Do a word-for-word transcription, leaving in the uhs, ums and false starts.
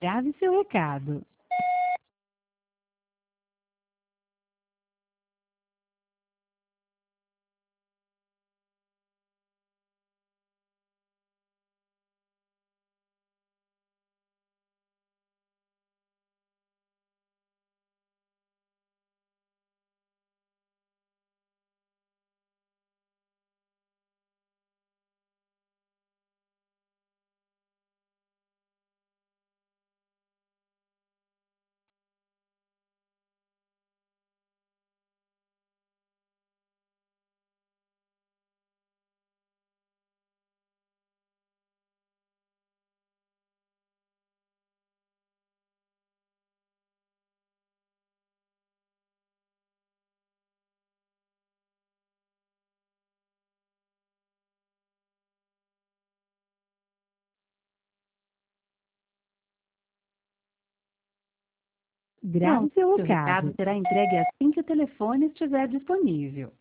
Grave seu recado. Grave Pronto, seu seu recado recado. será entregue assim que o telefone estiver disponível.